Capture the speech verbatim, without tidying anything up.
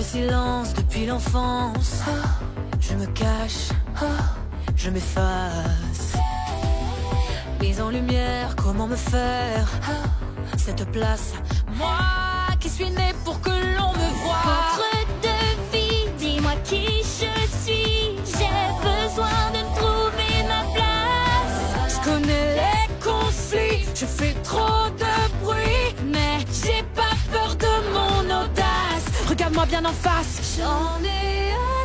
silence depuis l'enfance. Je me cache, je m'efface. Mise en lumière, comment me faire cette place, moi qui suis né pour que l'on me voie. Contre de vie, dis-moi qui je suis. J'ai besoin de trouver ma place. Je connais les conflits, je fais trop de bruit, mais j'ai pas peur de mon audace. Regarde-moi bien en face. J'en ai un.